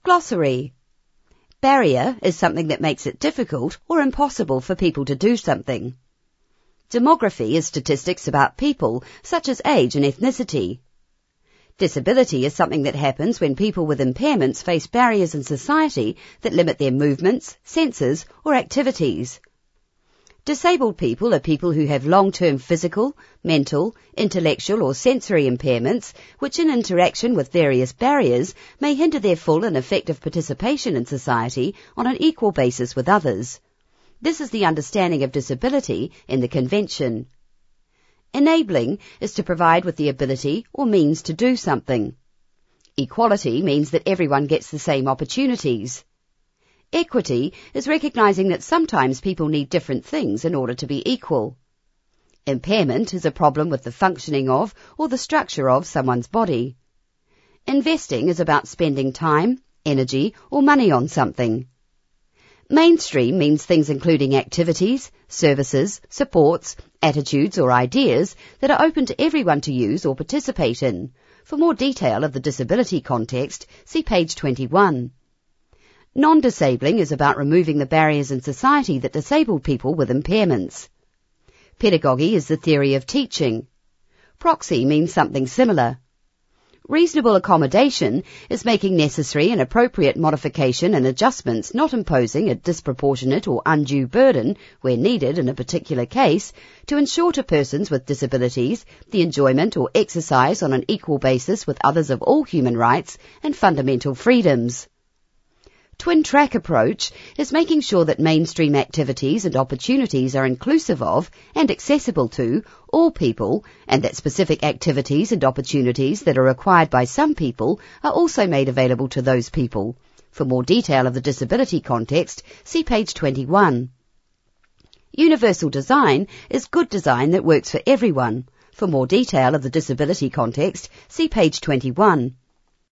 Glossary. Barrier is something that makes it difficult or impossible for people to do something. Demography is statistics about people, such as age and ethnicity. Disability is something that happens when people with impairments face barriers in society that limit their movements, senses, or activities. Disabled people are people who have long-term physical, mental, intellectual or sensory impairments which in interaction with various barriers may hinder their full and effective participation in society on an equal basis with others. This is the understanding of disability in the Convention. Enabling is to provide with the ability or means to do something. Equality means that everyone gets the same opportunities. Equity is recognizing that sometimes people need different things in order to be equal. Impairment is a problem with the functioning of or the structure of someone's body. Investing is about spending time, energy, or money on something. Mainstream means things including activities, services, supports, attitudes or ideas that are open to everyone to use or participate in. For more detail of the disability context, see page 21. Non-disabling is about removing the barriers in society that disable people with impairments. Pedagogy is the theory of teaching. Proxy means something similar. Reasonable accommodation is making necessary and appropriate modification and adjustments, not imposing a disproportionate or undue burden, where needed in a particular case, to ensure to persons with disabilities the enjoyment or exercise on an equal basis with others of all human rights and fundamental freedoms. Twin track approach is making sure that mainstream activities and opportunities are inclusive of and accessible to all people, and that specific activities and opportunities that are required by some people are also made available to those people. For more detail of the disability context, see page 21. Universal design is good design that works for everyone. For more detail of the disability context, see page 21.